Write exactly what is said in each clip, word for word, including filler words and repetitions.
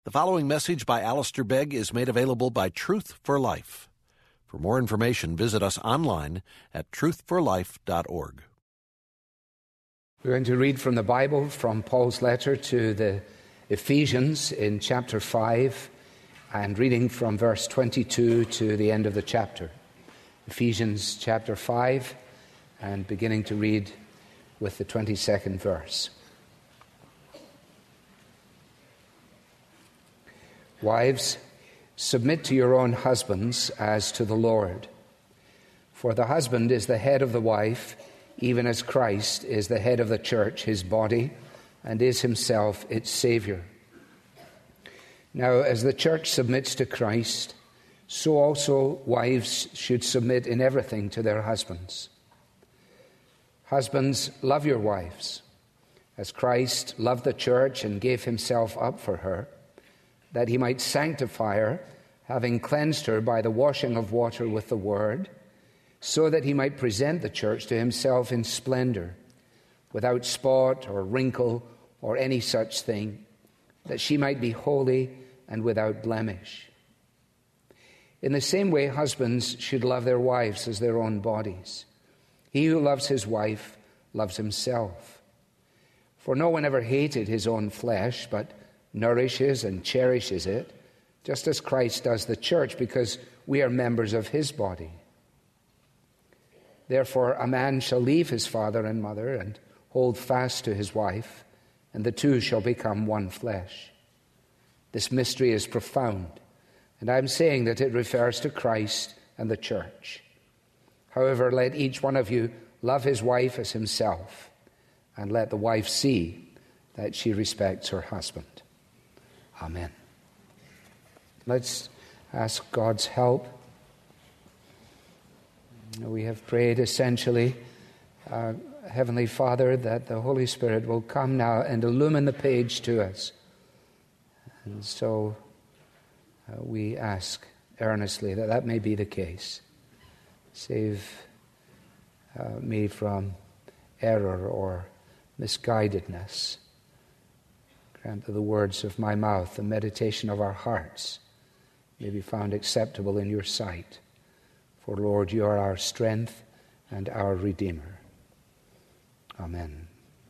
The following message by Alistair Begg is made available by Truth for Life. For more information, visit us online at truth for life dot org. We're going to read from the Bible, from Paul's letter to the Ephesians in chapter five, and reading from verse twenty-two to the end of the chapter. Ephesians chapter five, and beginning to read with the twenty-second verse. Wives, submit to your own husbands as to the Lord. For the husband is the head of the wife, even as Christ is the head of the church, his body, and is himself its Savior. Now, as the church submits to Christ, so also wives should submit in everything to their husbands. Husbands, love your wives, as Christ loved the church and gave himself up for her, that he might sanctify her, having cleansed her by the washing of water with the word, so that he might present the church to himself in splendor, without spot or wrinkle or any such thing, that she might be holy and without blemish. In the same way, husbands should love their wives as their own bodies. He who loves his wife loves himself. For no one ever hated his own flesh, but nourishes and cherishes it, just as Christ does the church, because we are members of his body. Therefore, a man shall leave his father and mother and hold fast to his wife, and the two shall become one flesh. This mystery is profound, and I am saying that it refers to Christ and the church. However, let each one of you love his wife as himself, and let the wife see that she respects her husband. Amen. Let's ask God's help. We have prayed essentially, uh, Heavenly Father, that the Holy Spirit will come now and illumine the page to us. And so uh, we ask earnestly that that may be the case. Save uh, me from error or misguidedness. Grant that the words of my mouth, the meditation of our hearts, may be found acceptable in your sight. For, Lord, you are our strength and our Redeemer. Amen.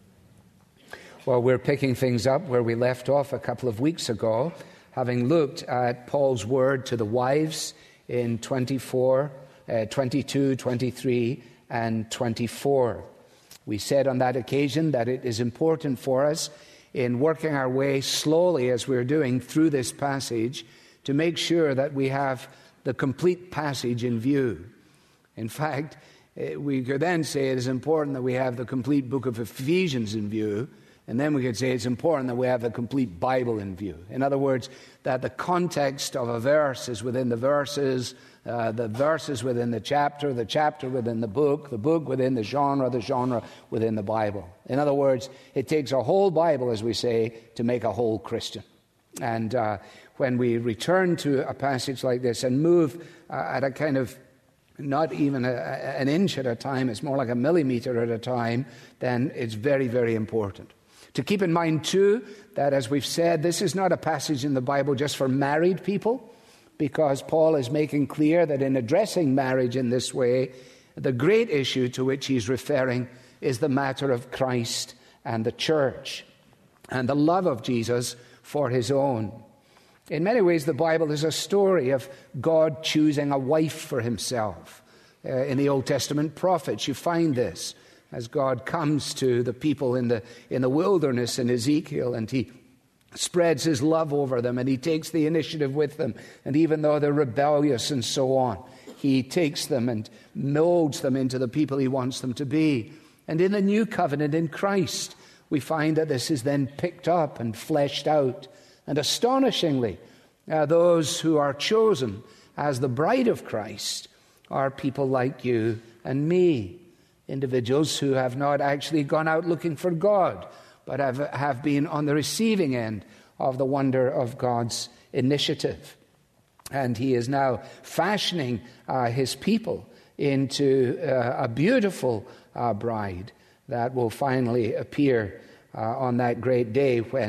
Well, we're picking things up where we left off a couple of weeks ago, having looked at Paul's word to the wives in twenty-four, uh, twenty-two, twenty-three, and twenty-four. We said on that occasion that it is important for us in working our way slowly, as we're doing through this passage, to make sure that we have the complete passage in view. In fact, we could then say it is important that we have the complete book of Ephesians in view, and then we could say it's important that we have the complete Bible in view. In other words, that the context of a verse is within the verses, uh, the verses within the chapter, the chapter within the book, the book within the genre, the genre within the Bible. In other words, it takes a whole Bible, as we say, to make a whole Christian. And uh, when we return to a passage like this and move uh, at a kind of not even a, an inch at a time, it's more like a millimeter at a time, then it's very, very important. To keep in mind, too, that as we've said, this is not a passage in the Bible just for married people, because Paul is making clear that in addressing marriage in this way, the great issue to which he's referring is the matter of Christ and the church, and the love of Jesus for his own. In many ways, the Bible is a story of God choosing a wife for himself. Uh, in the Old Testament prophets, you find this as God comes to the people in the in the wilderness in Ezekiel, and he spreads his love over them, and he takes the initiative with them. And even though they're rebellious and so on, he takes them and molds them into the people he wants them to be. And in the new covenant in Christ, we find that this is then picked up and fleshed out. And astonishingly, uh, those who are chosen as the bride of Christ are people like you and me, individuals who have not actually gone out looking for God, but have, have been on the receiving end of the wonder of God's initiative. And he is now fashioning uh, his people into uh, a beautiful uh, bride that will finally appear uh, on that great day when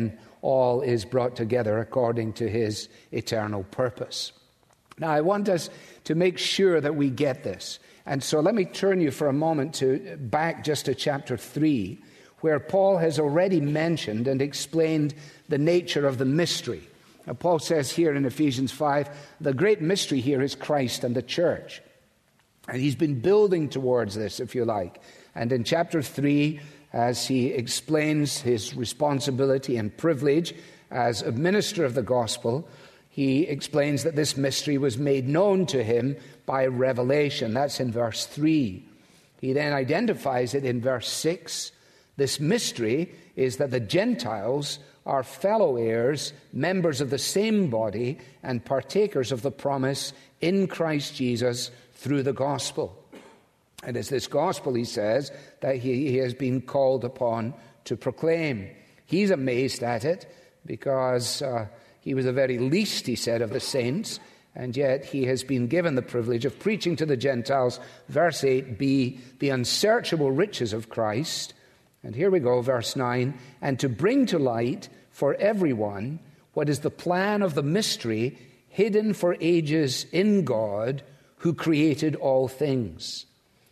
all is brought together according to his eternal purpose. Now, I want us to make sure that we get this. And so let me turn you for a moment to back just to chapter three, where Paul has already mentioned and explained the nature of the mystery. Now, Paul says here in Ephesians five, the great mystery here is Christ and the church. And he's been building towards this, if you like. And in chapter three, as he explains his responsibility and privilege as a minister of the gospel, he explains that this mystery was made known to him by revelation. That's in verse three. He then identifies it in verse six. This mystery is that the Gentiles are fellow heirs, members of the same body, and partakers of the promise in Christ Jesus through the gospel. And it's this gospel, he says, that he, he has been called upon to proclaim. He's amazed at it because uh, he was the very least, he said, of the saints, and yet he has been given the privilege of preaching to the Gentiles, verse eight b, the unsearchable riches of Christ. And here we go, verse nine, and to bring to light for everyone what is the plan of the mystery hidden for ages in God who created all things,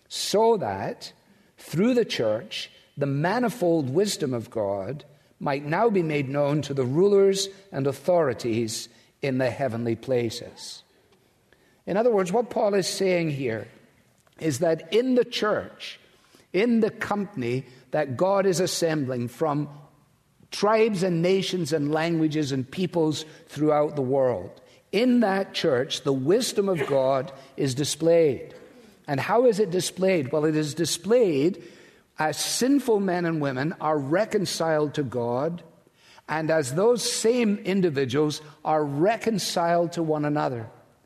so that through the church the manifold wisdom of God might now be made known to the rulers and authorities in the heavenly places. In other words, what Paul is saying here is that in the church, in the company that God is assembling from tribes and nations and languages and peoples throughout the world, in that church, the wisdom of God is displayed. And how is it displayed? Well, it is displayed as sinful men and women are reconciled to God, and as those same individuals are reconciled to one another,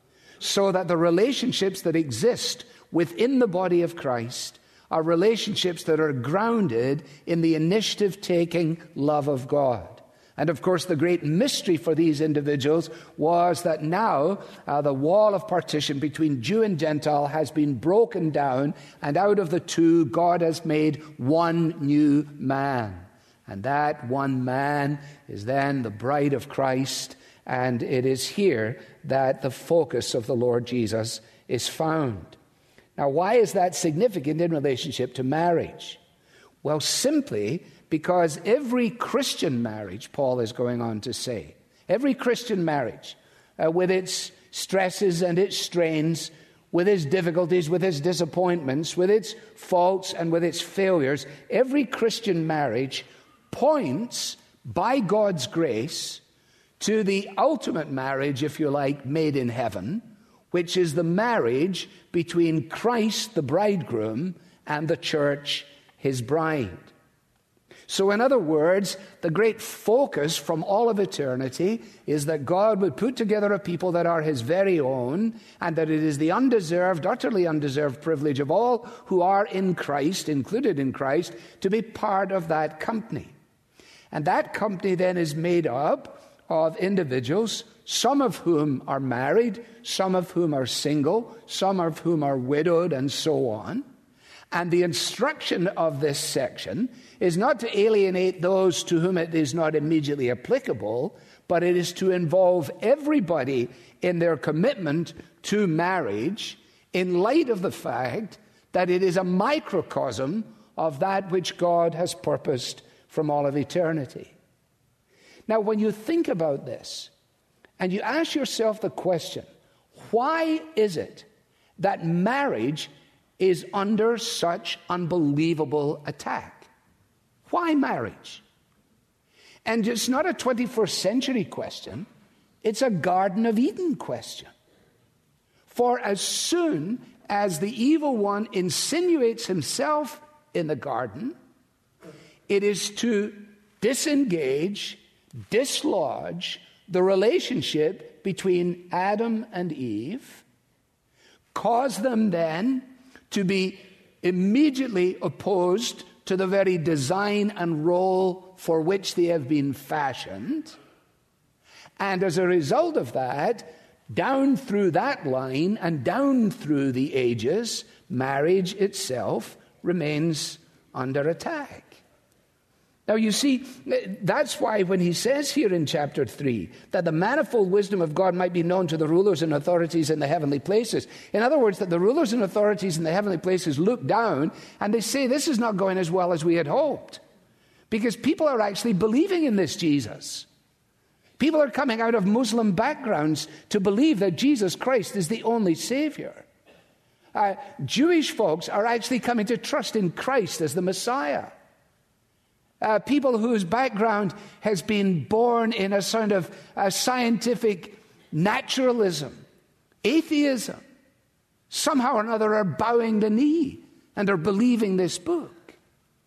so that the relationships that exist within the body of Christ are relationships that are grounded in the initiative-taking love of God. And of course, the great mystery for these individuals was that now uh, the wall of partition between Jew and Gentile has been broken down, and out of the two, God has made one new man. And that one man is then the bride of Christ, and it is here that the focus of the Lord Jesus is found. Now, why is that significant in relationship to marriage? Well, simply because every Christian marriage, Paul is going on to say, every Christian marriage, uh, with its stresses and its strains, with its difficulties, with its disappointments, with its faults and with its failures, every Christian marriage points, by God's grace, to the ultimate marriage, if you like, made in heaven, which is the marriage between Christ, the bridegroom, and the church, his bride. So in other words, the great focus from all of eternity is that God would put together a people that are his very own, and that it is the undeserved, utterly undeserved privilege of all who are in Christ, included in Christ, to be part of that company. And that company then is made up of individuals, some of whom are married, some of whom are single, some of whom are widowed, and so on. And the instruction of this section is not to alienate those to whom it is not immediately applicable, but it is to involve everybody in their commitment to marriage in light of the fact that it is a microcosm of that which God has purposed from all of eternity. Now, when you think about this, and you ask yourself the question, why is it that marriage is under such unbelievable attack? Why marriage? And it's not a twenty-first century question, it's a Garden of Eden question. For as soon as the evil one insinuates himself in the garden, it is to disengage, dislodge the relationship between Adam and Eve, cause them then to be immediately opposed to the very design and role for which they have been fashioned. And as a result of that, down through that line and down through the ages, marriage itself remains under attack. Now, you see, that's why when he says here in chapter three that the manifold wisdom of God might be known to the rulers and authorities in the heavenly places. In other words, that the rulers and authorities in the heavenly places look down and they say, this is not going as well as we had hoped. Because people are actually believing in this Jesus. People are coming out of Muslim backgrounds to believe that Jesus Christ is the only Savior. Uh, Jewish folks are actually coming to trust in Christ as the Messiah. Uh, people whose background has been born in a sort of uh, scientific naturalism, atheism, somehow or another are bowing the knee and are believing this book.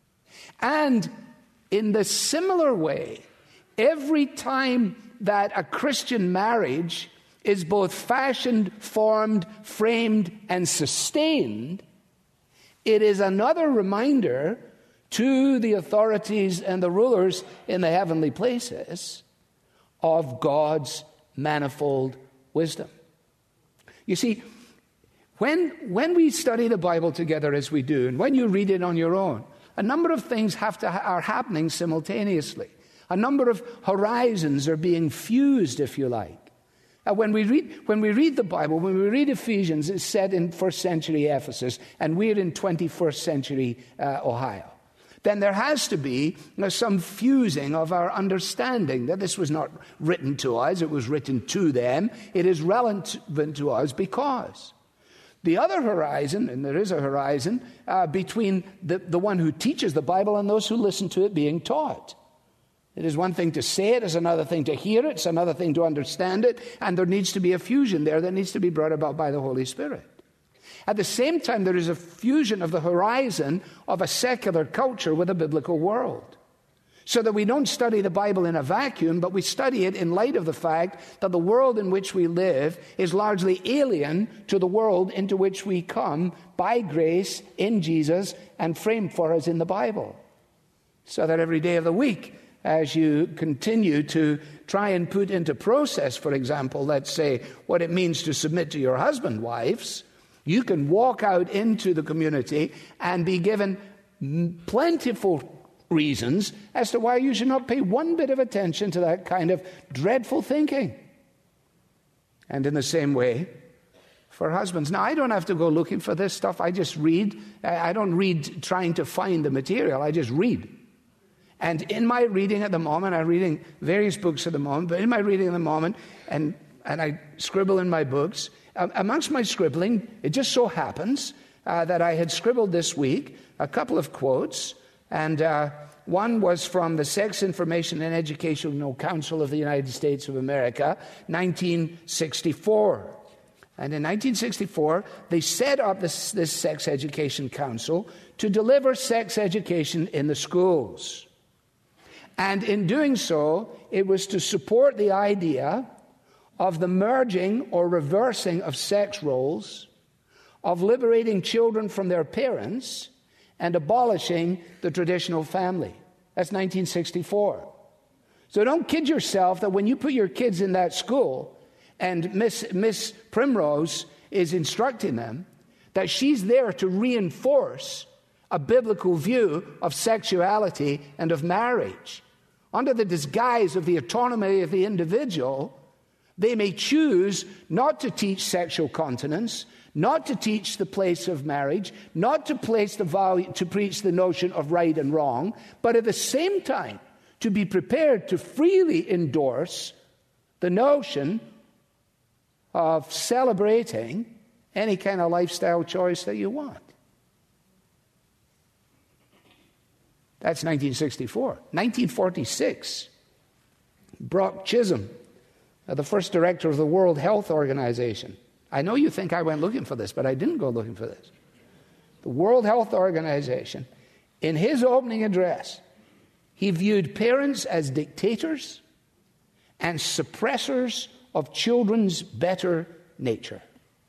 And in the similar way, every time that a Christian marriage is both fashioned, formed, framed, and sustained, it is another reminder to the authorities and the rulers in the heavenly places of God's manifold wisdom. You see, when, when we study the Bible together as we do, and when you read it on your own, a number of things have to, are happening simultaneously. A number of horizons are being fused, if you like. Uh, when we read when we read the Bible, when we read Ephesians, it's set in first century Ephesus, and we're in twenty-first century uh, Ohio. Then there has to be you know, some fusing of our understanding that this was not written to us, it was written to them. It is relevant to us because the other horizon, and there is a horizon, uh, between the, the one who teaches the Bible and those who listen to it being taught. It is one thing to say it, it's another thing to hear it, it's another thing to understand it, and there needs to be a fusion there that needs to be brought about by the Holy Spirit. At the same time, there is a fusion of the horizon of a secular culture with a biblical world. So that we don't study the Bible in a vacuum, but we study it in light of the fact that the world in which we live is largely alien to the world into which we come by grace in Jesus and framed for us in the Bible. So that every day of the week, as you continue to try and put into process, for example, let's say, what it means to submit to your husband, wives, you can walk out into the community and be given plentiful reasons as to why you should not pay one bit of attention to that kind of dreadful thinking. And in the same way, for husbands. Now, I don't have to go looking for this stuff. I just read. I don't read trying to find the material. I just read. And in my reading at the moment, I'm reading various books at the moment, but in my reading at the moment, and, and I scribble in my books, uh, amongst my scribbling, it just so happens uh, that I had scribbled this week a couple of quotes, and uh, one was from the Sex Information and Educational Council of the United States of America, nineteen sixty-four. And in nineteen sixty-four, they set up this, this Sex Education Council to deliver sex education in the schools. And in doing so, it was to support the idea of the merging or reversing of sex roles, of liberating children from their parents, and abolishing the traditional family. That's nineteen sixty-four. So don't kid yourself that when you put your kids in that school and Miss, Miss Primrose is instructing them, that she's there to reinforce a biblical view of sexuality and of marriage. Under the disguise of the autonomy of the individual, they may choose not to teach sexual continence, not to teach the place of marriage, not to place the value, to preach the notion of right and wrong, but at the same time to be prepared to freely endorse the notion of celebrating any kind of lifestyle choice that you want. That's nineteen sixty-four. nineteen forty-six, Brock Chisholm, uh, the first director of the World Health Organization. I know you think I went looking for this, but I didn't go looking for this. The World Health Organization, in his opening address, he viewed parents as dictators and suppressors of children's better nature.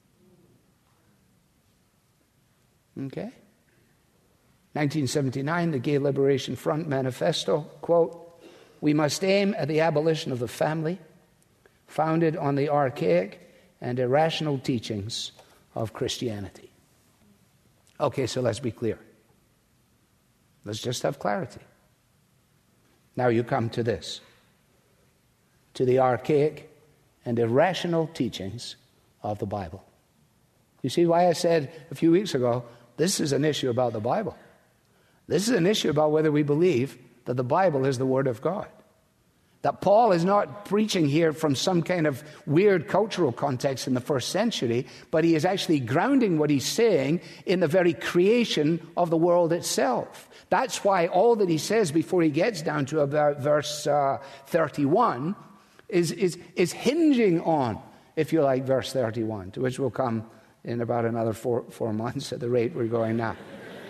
Okay? nineteen seventy-nine, the Gay Liberation Front Manifesto, quote, "We must aim at the abolition of the family, founded on the archaic and irrational teachings of Christianity." Okay, so let's be clear. Let's just have clarity. Now you come to this, to the archaic and irrational teachings of the Bible. You see why I said a few weeks ago, this is an issue about the Bible. This is an issue about whether we believe that the Bible is the Word of God. That Paul is not preaching here from some kind of weird cultural context in the first century, but he is actually grounding what he's saying in the very creation of the world itself. That's why all that he says before he gets down to about verse uh, thirty-one is, is, is hinging on, if you like, verse thirty-one, to which we'll come in about another four, four months at the rate we're going now.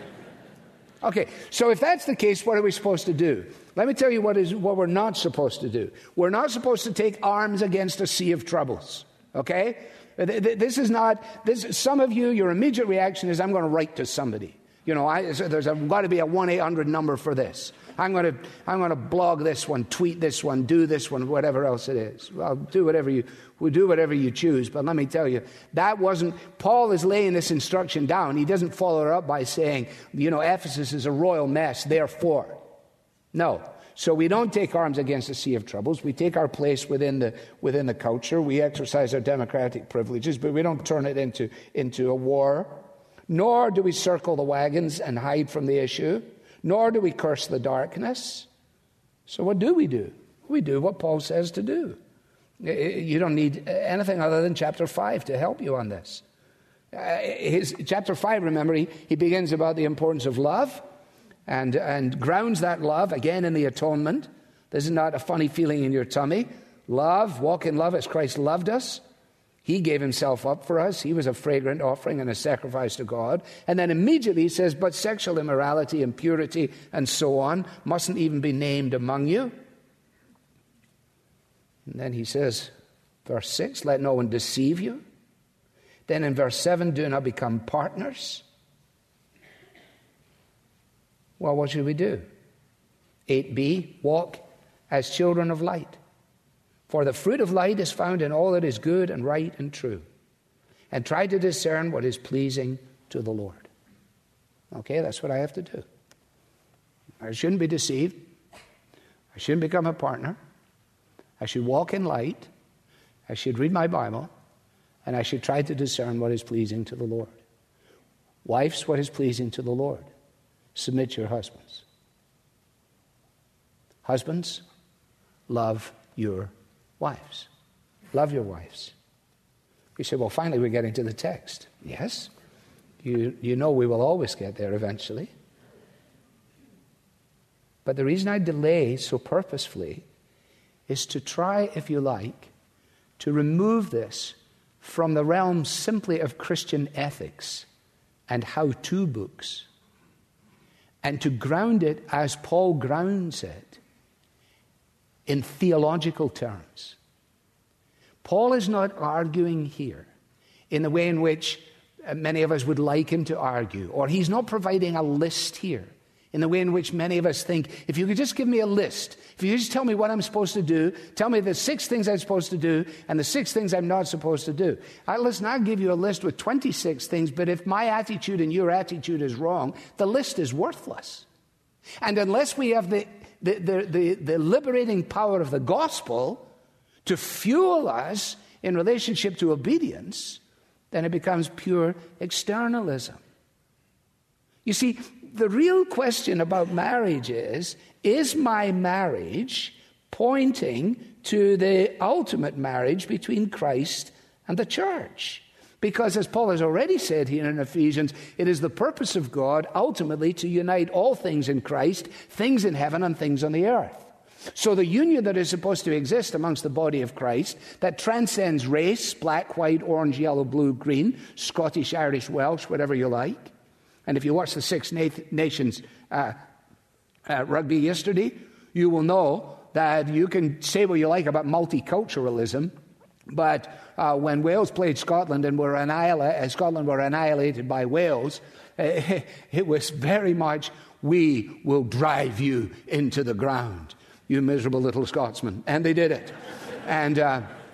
Okay, so if that's the case, what are we supposed to do? Let me tell you what is what we're not supposed to do. We're not supposed to take arms against a sea of troubles, okay? This is not, this. Some of you, your immediate reaction is, I'm going to write to somebody. You know, I, so there's a, got to be a one eight hundred number for this. I'm going to I'm going to blog this one, tweet this one, do this one, whatever else it is. Well, do whatever you we do whatever you choose. But let me tell you, that wasn't. Paul is laying this instruction down. He doesn't follow it up by saying, you know, Ephesus is a royal mess, therefore. No. So we don't take arms against a sea of troubles. We take our place within the within the culture. We exercise our democratic privileges, but we don't turn it into into a war. Nor do we circle the wagons and hide from the issue. Nor do we curse the darkness. So what do we do? We do what Paul says to do. You don't need anything other than chapter five to help you on this. Uh, his, chapter five, remember, he, he begins about the importance of love and, and grounds that love, again, in the atonement. This is not a funny feeling in your tummy. Love, walk in love as Christ loved us. He gave himself up for us. He was a fragrant offering and a sacrifice to God. And then immediately he says, but sexual immorality, impurity, and so on mustn't even be named among you. And then he says, verse six, let no one deceive you. Then in verse seven, do not become partners. Well, what should we do? eight b, walk as children of light. For the fruit of light is found in all that is good and right and true. And try to discern what is pleasing to the Lord. Okay, that's what I have to do. I shouldn't be deceived. I shouldn't become a partner. I should walk in light. I should read my Bible. And I should try to discern what is pleasing to the Lord. Wives, what is pleasing to the Lord? Submit your husbands. Husbands, love your wives. Love your wives. You say, well, finally we're getting to the text. Yes. You, you know we will always get there eventually. But the reason I delay so purposefully is to try, if you like, to remove this from the realm simply of Christian ethics and how-to books, and to ground it as Paul grounds it in theological terms. Paul is not arguing here in the way in which many of us would like him to argue, or he's not providing a list here in the way in which many of us think, if you could just give me a list, if you just tell me what I'm supposed to do, tell me the six things I'm supposed to do and the six things I'm not supposed to do. I, listen, I'll give you a list with twenty-six things, but if my attitude and your attitude is wrong, the list is worthless. And unless we have the, the, the, the, the liberating power of the gospel to fuel us in relationship to obedience, then it becomes pure externalism. You see, the real question about marriage is, is my marriage pointing to the ultimate marriage between Christ and the church? Because as Paul has already said here in Ephesians, it is the purpose of God ultimately to unite all things in Christ, things in heaven and things on the earth. So the union that is supposed to exist amongst the body of Christ, that transcends race, black, white, orange, yellow, blue, green, Scottish, Irish, Welsh, whatever you like. And if you watched the Six Nations uh, uh, rugby yesterday, you will know that you can say what you like about multiculturalism, but uh, when Wales played Scotland and were annihila- uh, Scotland were annihilated by Wales, uh, it was very much, we will drive you into the ground, you miserable little Scotsman. And they did it. and uh,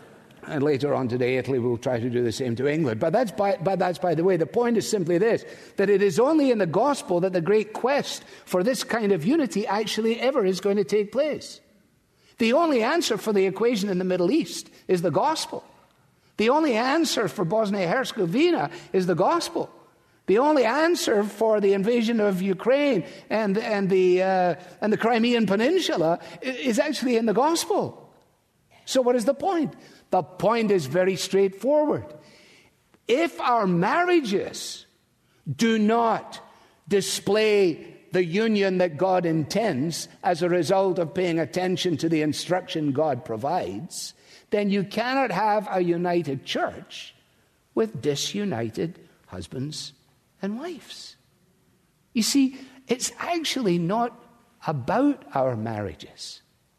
And later on today, Italy will try to do the same to England. But that's by, but that's by the way. The point is simply this, that it is only in the gospel that the great quest for this kind of unity actually ever is going to take place. The only answer for the equation in the Middle East is the gospel. The only answer for Bosnia-Herzegovina is the gospel. The only answer for the invasion of Ukraine and, and, the, uh, and the Crimean Peninsula is actually in the gospel. So what is the point? The point is very straightforward. If our marriages do not display the union that God intends as a result of paying attention to the instruction God provides, then you cannot have a united church with disunited husbands and wives. You see, it's actually not about our marriages.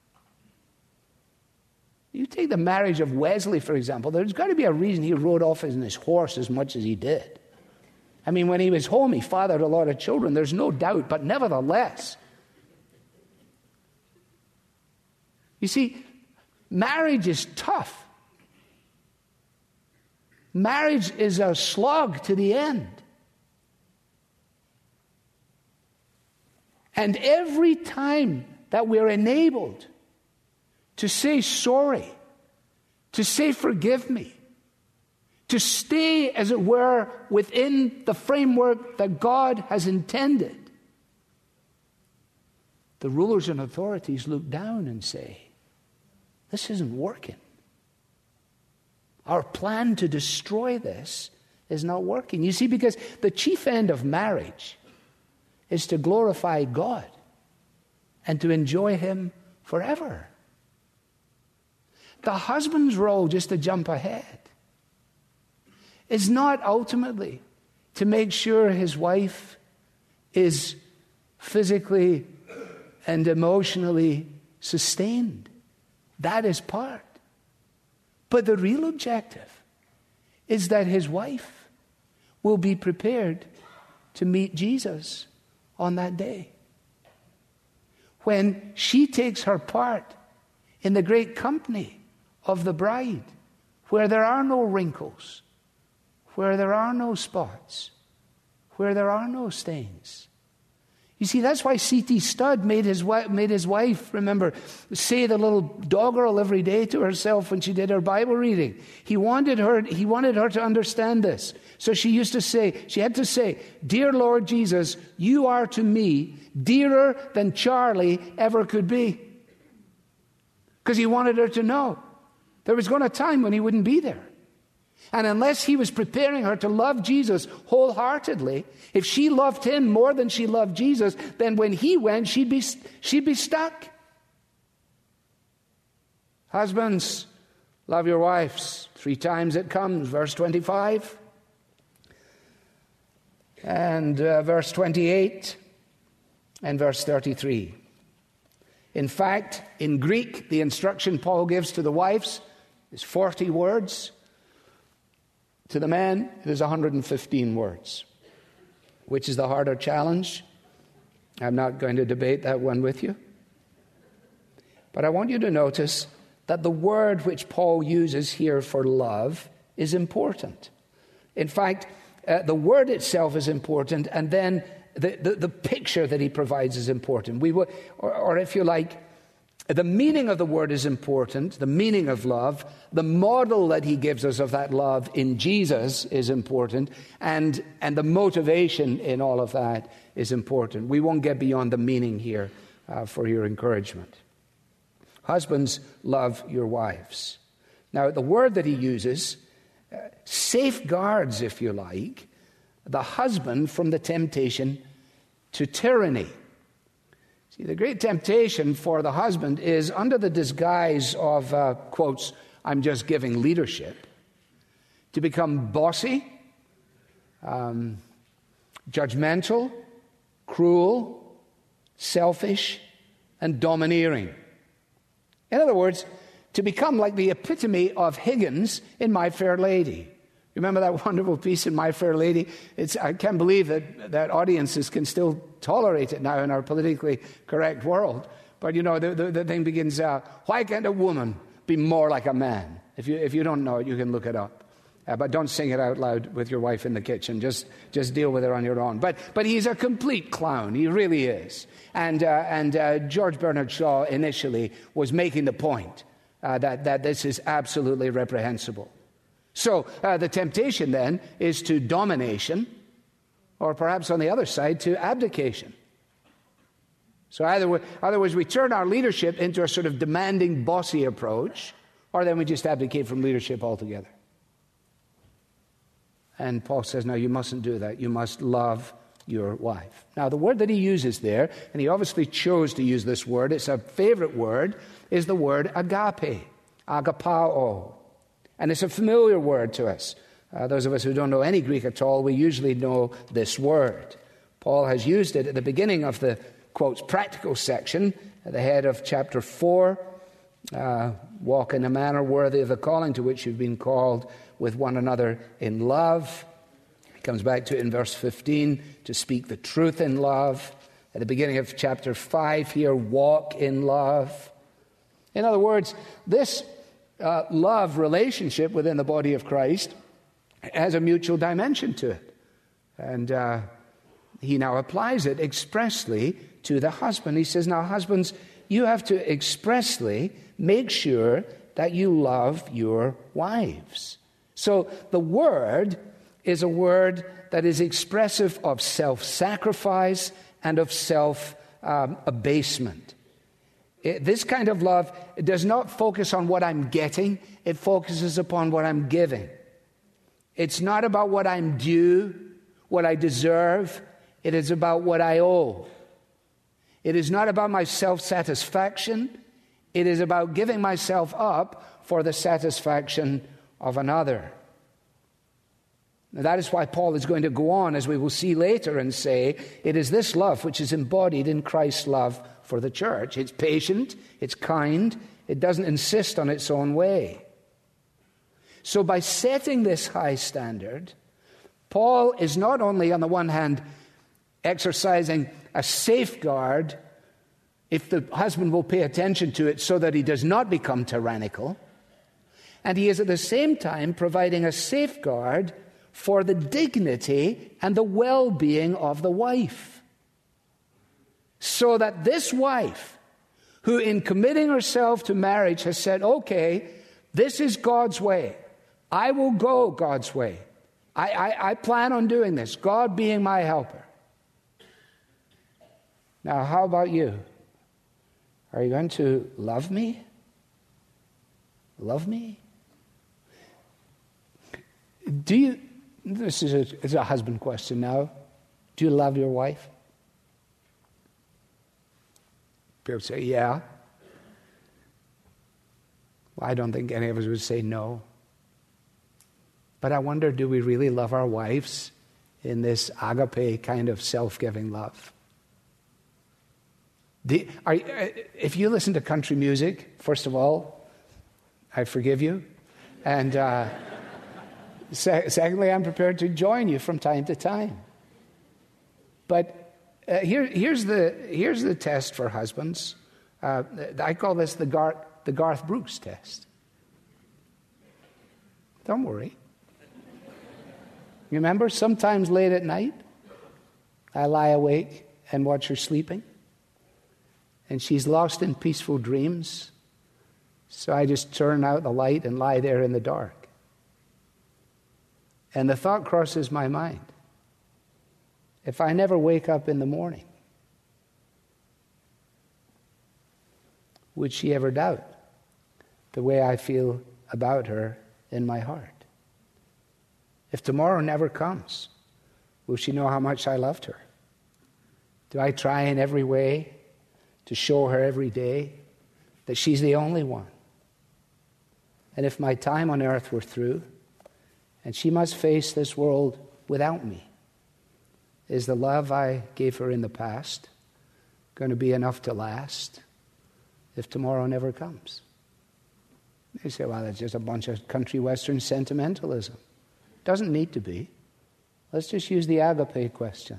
You take the marriage of Wesley, for example. There's got to be a reason he rode off in his horse as much as he did. I mean, when he was home, he fathered a lot of children. There's no doubt, but nevertheless. You see, marriage is tough. Marriage is a slog to the end. And every time that we're enabled to say sorry, to say forgive me, to stay, as it were, within the framework that God has intended, the rulers and authorities look down and say, this isn't working. Our plan to destroy this is not working. You see, because the chief end of marriage is to glorify God and to enjoy Him forever. The husband's role, just to jump ahead, is not ultimately to make sure his wife is physically and emotionally sustained. That is part. But the real objective is that his wife will be prepared to meet Jesus on that day, when she takes her part in the great company of the bride, where there are no wrinkles, where there are no spots, where there are no stains. You see, that's why C T Studd made his, wife, made his wife, remember, say the little doggerel every day to herself when she did her Bible reading. He wanted her, he wanted her to understand this. So she used to say, she had to say, "Dear Lord Jesus, you are to me dearer than Charlie ever could be." Because he wanted her to know there was going to be a time when he wouldn't be there. And unless he was preparing her to love Jesus wholeheartedly, if she loved him more than she loved Jesus, then when he went, she'd be, she'd be stuck. Husbands, love your wives. Three times it comes, verse twenty-five. And uh, verse twenty-eight and verse thirty-three. In fact, in Greek, the instruction Paul gives to the wives is forty words. To the man, it is one hundred fifteen words. Which is the harder challenge? I'm not going to debate that one with you. But I want you to notice that the word which Paul uses here for love is important. In fact, uh, the word itself is important, and then the, the, the picture that he provides is important. We will, or, or if you like, the meaning of the word is important, the meaning of love. The model that he gives us of that love in Jesus is important, and, and the motivation in all of that is important. We won't get beyond the meaning here uh, for your encouragement. Husbands, love your wives. Now, the word that he uses uh, safeguards, if you like, the husband from the temptation to tyranny. See, the great temptation for the husband is, under the disguise of, uh, quotes, "I'm just giving leadership," to become bossy, um, judgmental, cruel, selfish, and domineering. In other words, to become like the epitome of Higgins in My Fair Lady. Remember that wonderful piece in My Fair Lady? It's, I can't believe that, that audiences can still tolerate it now in our politically correct world. But, you know, the, the, the thing begins, uh, why can't a woman be more like a man. If you, if you don't know it, you can look it up. Uh, but don't sing it out loud with your wife in the kitchen. Just, just deal with it on your own. But, but he's a complete clown. He really is. And, uh, and uh, George Bernard Shaw initially was making the point uh, that, that this is absolutely reprehensible. So uh, the temptation then is to domination, or perhaps on the other side, to abdication. So either, either ways, we turn our leadership into a sort of demanding, bossy approach, or then we just abdicate from leadership altogether. And Paul says, no, you mustn't do that. You must love your wife. Now, the word that he uses there, and he obviously chose to use this word, it's a favorite word, is the word agape, agapao. And it's a familiar word to us. Uh, those of us who don't know any Greek at all, we usually know this word. Paul has used it at the beginning of the, quotes, practical section, at the head of chapter four. Uh, walk in a manner worthy of the calling to which you've been called, with one another in love. He comes back to it in verse fifteen, to speak the truth in love. At the beginning of chapter five here, walk in love. In other words, this uh, love relationship within the body of Christ has a mutual dimension to it. And uh, he now applies it expressly to the husband. He says, now husbands, you have to expressly make sure that you love your wives. So the word is a word that is expressive of self-sacrifice and of self-abasement. Um, this kind of love does not focus on what I'm getting. It focuses upon what I'm giving. It's not about what I'm due, what I deserve. It is about what I owe. It is not about my self-satisfaction. It is about giving myself up for the satisfaction of another. Now, that is why Paul is going to go on, as we will see later, and say, it is this love which is embodied in Christ's love for the church. It's patient, it's kind, it doesn't insist on its own way. So by setting this high standard, Paul is not only, on the one hand, exercising a safeguard if the husband will pay attention to it so that he does not become tyrannical, and he is at the same time providing a safeguard for the dignity and the well-being of the wife. So that this wife, who in committing herself to marriage has said, okay, this is God's way. I will go God's way. I, I, I plan on doing this, God being my helper. Now, how about you? Are you going to love me? Love me? Do you, this is a, it's a husband question now. Do you love your wife? People say, yeah. Well, I don't think any of us would say no. But I wonder, do we really love our wives in this agape kind of self-giving love? The, are, if you listen to country music, first of all, I forgive you. And uh, se- secondly, I'm prepared to join you from time to time. But uh, here, here's, the, here's the test for husbands. Uh, I call this the, Gar- the Garth Brooks test. Don't worry. Remember, sometimes late at night, I lie awake and watch her sleeping. And she's lost in peaceful dreams. So I just turn out the light and lie there in the dark. And the thought crosses my mind. If I never wake up in the morning, would she ever doubt the way I feel about her in my heart? If tomorrow never comes, will she know how much I loved her? Do I try in every way to show her every day that she's the only one? And if my time on earth were through, and she must face this world without me, is the love I gave her in the past going to be enough to last if tomorrow never comes? You say, well, that's just a bunch of country western sentimentalism. Doesn't need to be. Let's just use the agape question.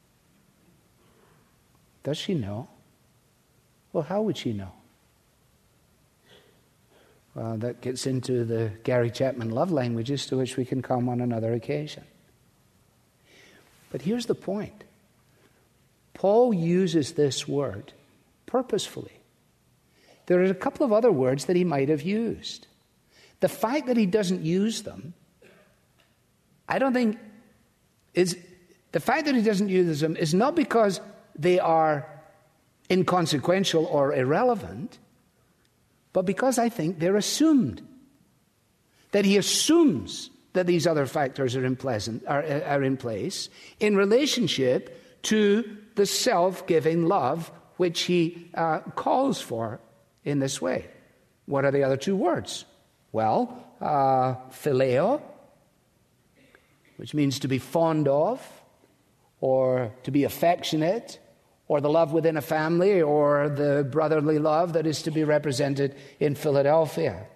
Does she know? Well, how would she know? Well, that gets into the Gary Chapman love languages, to which we can come on another occasion. But here's the point. Paul uses this word purposefully. There are a couple of other words that he might have used. The fact that he doesn't use them, I don't think is the fact that he doesn't use them is not because they are inconsequential or irrelevant, but because I think they're assumed. That he assumes that these other factors are in, pleasant, are, are in place in relationship to the self-giving love which he uh, calls for in this way. What are the other two words? Well, uh, phileo, which means to be fond of, or to be affectionate, or the love within a family, or the brotherly love that is to be represented in Philadelphia.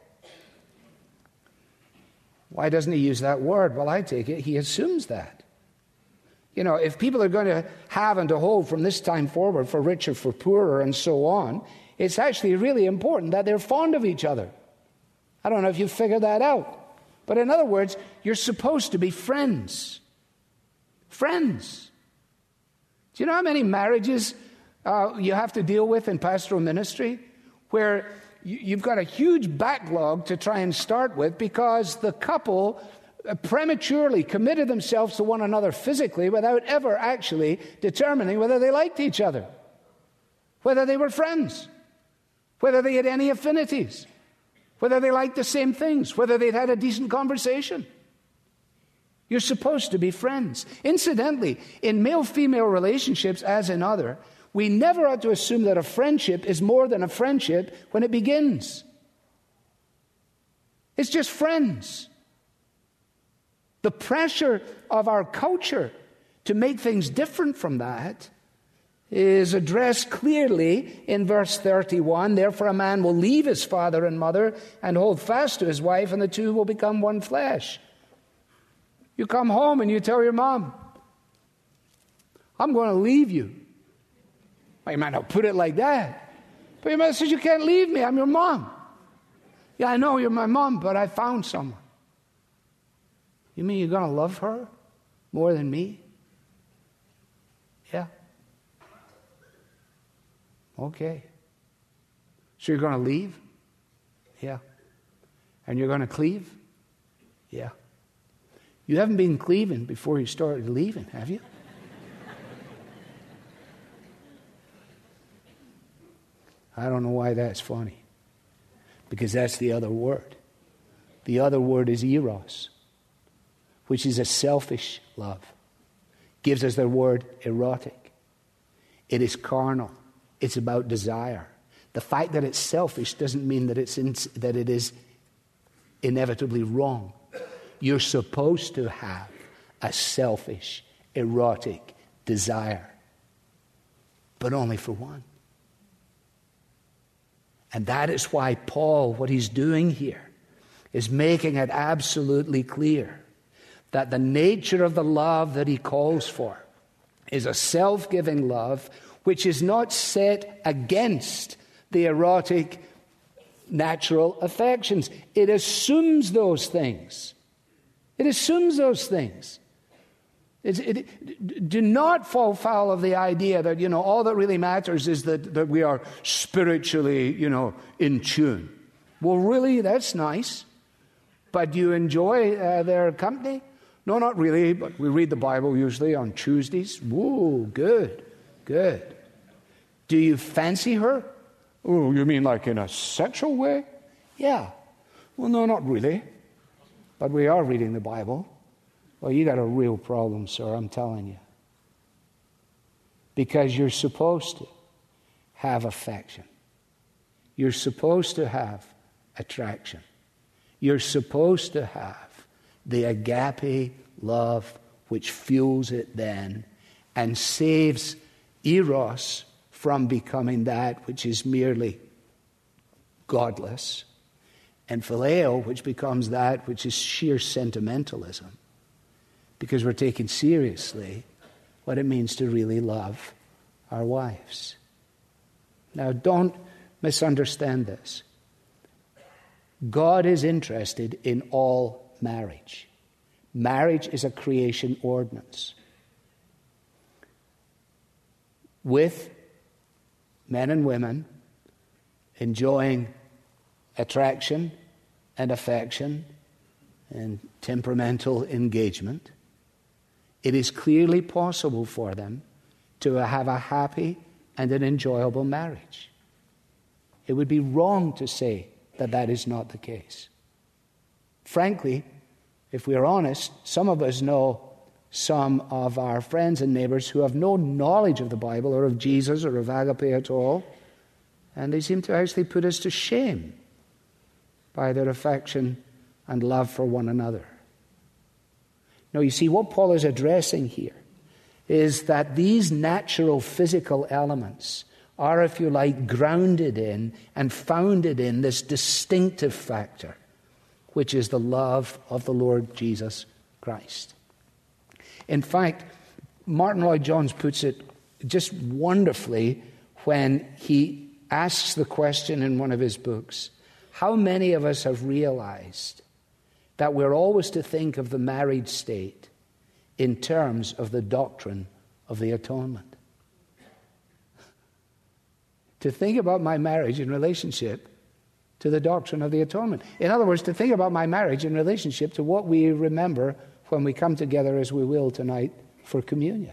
Why doesn't he use that word? Well, I take it he assumes that. You know, if people are going to have and to hold from this time forward for richer, for poorer, and so on, it's actually really important that they're fond of each other. I don't know if you've figured that out. But in other words, you're supposed to be friends. Friends. Do you know how many marriages uh, you have to deal with in pastoral ministry where you, you've got a huge backlog to try and start with because the couple prematurely committed themselves to one another physically without ever actually determining whether they liked each other, whether they were friends, whether they had any affinities, whether they liked the same things, whether they'd had a decent conversation. You're supposed to be friends. Incidentally, in male-female relationships, as in other, we never ought to assume that a friendship is more than a friendship when it begins. It's just friends. The pressure of our culture to make things different from that is addressed clearly in verse thirty-one. Therefore a man will leave his father and mother and hold fast to his wife, and the two will become one flesh. You come home and you tell your mom, I'm going to leave you. Well, you might not put it like that, but your mother says, you can't leave me, I'm your mom. Yeah, I know you're my mom, but I found someone. You mean you're going to love her more than me? Yeah. Okay. So you're going to leave? Yeah. And you're going to cleave? Yeah. You haven't been cleaving before you started leaving, have you? I don't know why that's funny. Because that's the other word. The other word is eros, which is a selfish love. Gives us the word erotic. It is carnal. It's about desire. The fact that it's selfish doesn't mean that it's in, that it is inevitably wrong. You're supposed to have a selfish, erotic desire, but only for one. And that is why Paul, what he's doing here, is making it absolutely clear that the nature of the love that he calls for is a self-giving love which is not set against the erotic natural affections. It assumes those things. It assumes those things. It, it, do not fall foul of the idea that, you know, all that really matters is that, that we are spiritually, you know, in tune. Well, really, that's nice. But do you enjoy uh, their company? No, not really, but we read the Bible usually on Tuesdays. Whoa, good, good. Do you fancy her? Oh, you mean like in a sexual way? Yeah. Well, no, not really. But we are reading the Bible. Well, you got a real problem, sir, I'm telling you. Because you're supposed to have affection. You're supposed to have attraction. You're supposed to have the agape love which fuels it then and saves eros from becoming that which is merely godless, and phileo, which becomes that which is sheer sentimentalism, because we're taking seriously what it means to really love our wives. Now, don't misunderstand this. God is interested in all marriage. Marriage is a creation ordinance, with men and women enjoying attraction and affection and temperamental engagement. It is clearly possible for them to have a happy and an enjoyable marriage. It would be wrong to say that that is not the case. Frankly, if we are honest, some of us know some of our friends and neighbors who have no knowledge of the Bible or of Jesus or of agape at all, and they seem to actually put us to shame by their affection and love for one another. Now, you see, what Paul is addressing here is that these natural physical elements are, if you like, grounded in and founded in this distinctive factor, which is the love of the Lord Jesus Christ. In fact, Martin Lloyd-Jones puts it just wonderfully when he asks the question in one of his books, how many of us have realized that we're always to think of the married state in terms of the doctrine of the atonement? To think about my marriage in relationship to the doctrine of the atonement. In other words, to think about my marriage in relationship to what we remember when we come together, as we will tonight, for communion.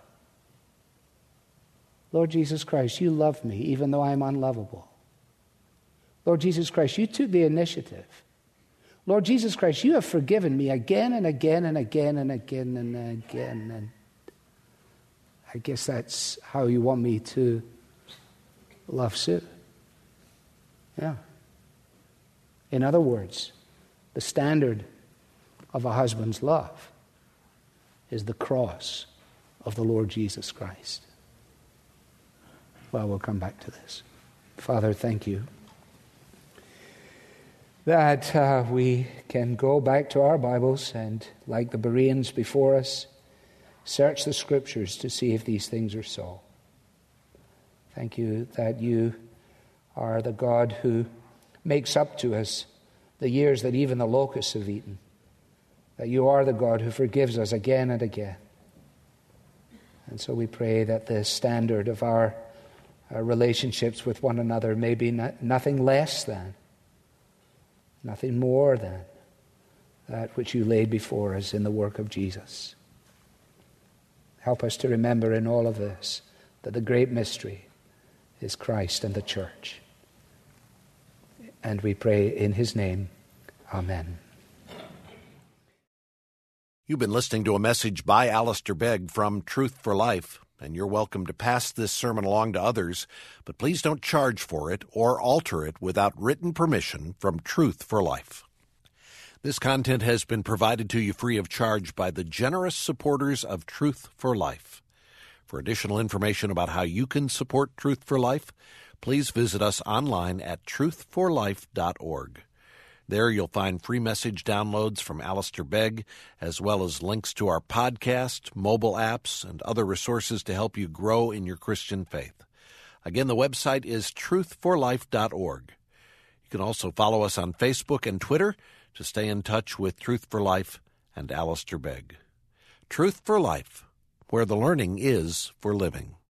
Lord Jesus Christ, you love me even though I'm unlovable. Lord Jesus Christ, you took the initiative. Lord Jesus Christ, you have forgiven me again and again and again and again and again. And I guess that's how you want me to love Sue. Yeah. In other words, the standard of a husband's love is the cross of the Lord Jesus Christ. Well, we'll come back to this. Father, thank you that uh, we can go back to our Bibles and, like the Bereans before us, search the Scriptures to see if these things are so. Thank you that you are the God who makes up to us the years that even the locusts have eaten. That you are the God who forgives us again and again. And so we pray that the standard of our, our relationships with one another may be no, nothing less than, nothing more than that which you laid before us in the work of Jesus. Help us to remember in all of this that the great mystery is Christ and the church. And we pray in his name. Amen. You've been listening to a message by Alistair Begg from Truth for Life, and you're welcome to pass this sermon along to others, but please don't charge for it or alter it without written permission from Truth for Life. This content has been provided to you free of charge by the generous supporters of Truth for Life. For additional information about how you can support Truth for Life, please visit us online at truth for life dot org. There you'll find free message downloads from Alistair Begg, as well as links to our podcast, mobile apps, and other resources to help you grow in your Christian faith. Again, the website is truth for life dot org. You can also follow us on Facebook and Twitter to stay in touch with Truth for Life and Alistair Begg. Truth for Life, where the learning is for living.